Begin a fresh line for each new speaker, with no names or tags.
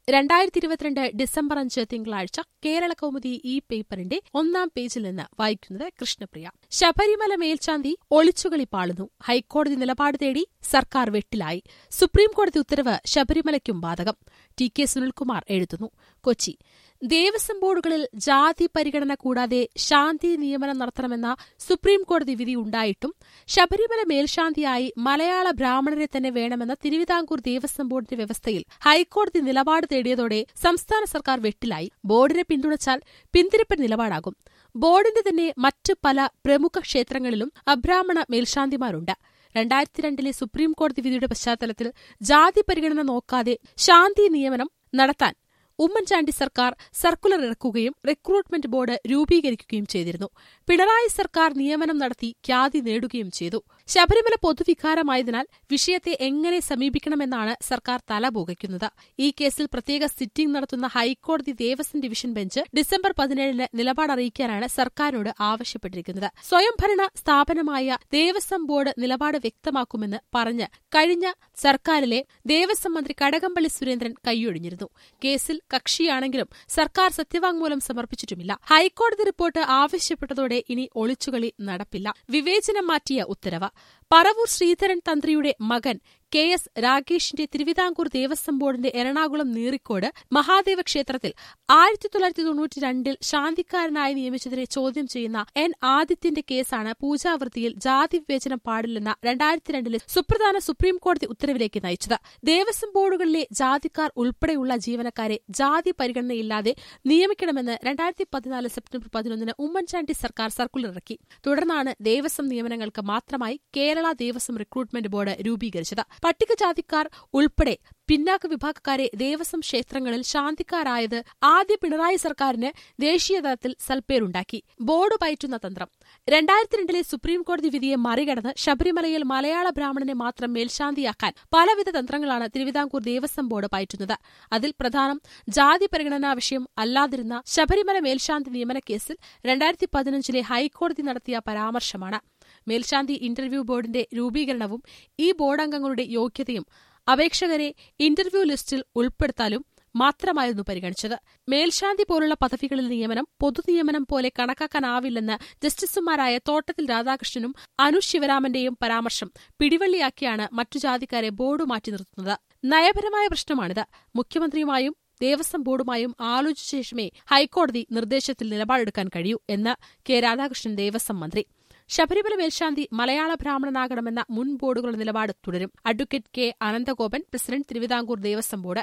2022 December 5 തിങ്കളാഴ്ച കേരള കൗമുദി ഈ പേപ്പറിന്റെ 1-ാം പേജിൽ നിന്ന് വായിക്കുന്നത് കൃഷ്ണപ്രിയ. ശബരിമല മേൽശാന്തി ഒളിച്ചുകളി പാളുന്നു. ഹൈക്കോടതി നിലപാട് തേടി സർക്കാർ വെട്ടിലായി. സുപ്രീംകോടതി ഉത്തരവ് ശബരിമലയ്ക്കും ബാധകം. ടി കെ സുനിൽകുമാർ എഴുതുന്നു. കൊച്ചി. ദേവസ്വം ബോർഡുകളിൽ ജാതി പരിഗണന കൂടാതെ ശാന്തി നിയമനം നടത്തണമെന്ന സുപ്രീംകോടതി വിധി ഉണ്ടായിട്ടും ശബരിമല മേൽശാന്തിയായി മലയാള ബ്രാഹ്മണരെ തന്നെ വേണമെന്ന തിരുവിതാംകൂർ ദേവസ്വം ബോർഡിന്റെ വ്യവസ്ഥയിൽ ഹൈക്കോടതി നിലപാട് തേടിയതോടെ സംസ്ഥാന സർക്കാർ വെട്ടിലായി. ബോർഡിനെ പിന്തുണച്ചാൽ പിന്തിരിപ്പൻ നിലപാടാകും. ബോർഡിന്റെ തന്നെ മറ്റ് പല പ്രമുഖ ക്ഷേത്രങ്ങളിലും അബ്രാഹ്മണ മേൽശാന്തിമാരുണ്ട്. 2002 സുപ്രീംകോടതി വിധിയുടെ പശ്ചാത്തലത്തിൽ ജാതി പരിഗണന നോക്കാതെ ശാന്തി നിയമനം നടത്താൻ ഉമ്മൻചാണ്ടി സർക്കാർ സർക്കുലർ ഇറക്കുകയും റിക്രൂട്ട്മെന്റ് ബോർഡ് രൂപീകരിക്കുകയും ചെയ്തിരുന്നു. പിണറായി സർക്കാർ നിയമനം നടത്തി ഖ്യാതി നേടുകയും ചെയ്തു. ശബരിമല പൊതുവികാരമായതിനാൽ വിഷയത്തെ എങ്ങനെ സമീപിക്കണമെന്നാണ് സർക്കാർ തലപുകയ്ക്കുന്നത്. ഈ കേസിൽ പ്രത്യേക സിറ്റിംഗ് നടത്തുന്ന ഹൈക്കോടതി ദേവസ്വം ഡിവിഷൻ ബെഞ്ച് ഡിസംബർ 17 നിലപാടറിയിക്കാനാണ് സർക്കാരിനോട് ആവശ്യപ്പെട്ടിരിക്കുന്നത്. സ്വയംഭരണ സ്ഥാപനമായ ദേവസ്വം ബോർഡ് നിലപാട് വ്യക്തമാക്കുമെന്ന് പറഞ്ഞ് കഴിഞ്ഞ സർക്കാരിലെ ദേവസ്വം മന്ത്രി കടകംപള്ളി സുരേന്ദ്രൻ കൈയൊഴിഞ്ഞിരുന്നു. കേസിൽ കക്ഷിയാണെങ്കിലും സർക്കാർ സത്യവാങ്മൂലം സമർപ്പിച്ചിട്ടുമില്ല. ഹൈക്കോടതി റിപ്പോർട്ട് ആവശ്യപ്പെട്ടതോടെ ഇനി ഒളിച്ചുകളി നടപ്പില്ല. വിവേചനം മാറ്റിയ ഉത്തരവ്. പറവൂർ ശ്രീധരൻ തന്ത്രിയുടെ മകൻ KS രാഗേഷിന്റെ തിരുവിതാംകൂർ ദേവസ്വം ബോർഡിന്റെ എറണാകുളം നീറിക്കോട് മഹാദേവ ക്ഷേത്രത്തിൽ 1992 ശാന്തിക്കാരനായി നിയമിച്ചതിനെ ചോദ്യം ചെയ്യുന്ന N ആദിത്യന്റെ കേസാണ് പൂജാവൃത്തിയിൽ ജാതി വിവേചനം പാടില്ലെന്ന 2002 സുപ്രധാന സുപ്രീംകോടതി ഉത്തരവിലേക്ക് നയിച്ചത്. ദേവസ്വം ബോർഡുകളിലെ ജാതിക്കാർ ഉൾപ്പെടെയുള്ള ജീവനക്കാരെ ജാതി പരിഗണനയില്ലാതെ നിയമിക്കണമെന്ന് 2014 സെപ്റ്റംബർ 11 ഉമ്മൻചാണ്ടി സർക്കാർ സർക്കുലർ ഇറക്കി. തുടർന്നാണ് ദേവസ്വം നിയമനങ്ങൾക്ക് മാത്രമായി കേരള ദേവസ്വം റിക്രൂട്ട്മെന്റ് ബോർഡ് രൂപീകരിച്ചത്. പട്ടികജാതിക്കാർ ഉൾപ്പെടെ പിന്നാക്ക വിഭാഗക്കാരെ ദേവസ്വം ക്ഷേത്രങ്ങളിൽ ശാന്തിക്കാരായത് ആദ്യ പിണറായി സർക്കാരിന് ദേശീയതലത്തിൽ സൽപ്പേരുണ്ടാക്കി. ബോർഡ് പയറ്റുന്ന തന്ത്രം. 2002 സുപ്രീംകോടതി വിധിയെ മറികടന്ന് ശബരിമലയിൽ മലയാള ബ്രാഹ്മണനെ മാത്രം മേൽശാന്തിയാക്കാൻ പലവിധ തന്ത്രങ്ങളാണ് തിരുവിതാംകൂർ ദേവസ്വം ബോർഡ് പയറ്റുന്നത്. അതിൽ പ്രധാനം ജാതി പരിഗണനാ വിഷയം അല്ലാതിരുന്ന ശബരിമല മേൽശാന്തി നിയമന കേസിൽ 2015 ഹൈക്കോടതി നടത്തിയ പരാമർശമാണ്. മേൽശാന്തി ഇന്റർവ്യൂ ബോർഡിന്റെ രൂപീകരണവും ഈ ബോർഡ് അംഗങ്ങളുടെ യോഗ്യതയും അപേക്ഷകരെ ഇന്റർവ്യൂ ലിസ്റ്റിൽ ഉൾപ്പെടുത്താലും മാത്രമായിരുന്നു പരിഗണിച്ചത്. മേൽശാന്തി പോലുള്ള പദവികളിൽ നിയമനം പൊതുനിയമനം പോലെ കണക്കാക്കാനാവില്ലെന്ന് ജസ്റ്റിസുമാരായ തോട്ടത്തിൽ രാധാകൃഷ്ണനും അനു ശിവരാമന്റെയും പരാമർശം പിടിവള്ളിയാക്കിയാണ് മറ്റു ജാതിക്കാരെ ബോർഡ് മാറ്റി നിർത്തുന്നത്. നയപരമായ പ്രശ്നമാണിത്. മുഖ്യമന്ത്രിയുമായും ദേവസ്വം ബോർഡുമായും ആലോചിച്ച ശേഷമേ ഹൈക്കോടതി നിർദ്ദേശത്തിൽ നിലപാടെടുക്കാൻ കഴിയൂ എന്ന് കെ രാധാകൃഷ്ണൻ ദേവസ്വം മന്ത്രി. ശബരിമല മേൽശാന്തി മലയാള ബ്രാഹ്മണനാകണമെന്ന മുൻ ബോർഡുകളുടെ നിലപാട് തുടരും. Advocate K Ananthagopan, president, Thiruvithamkoor Devaswom board.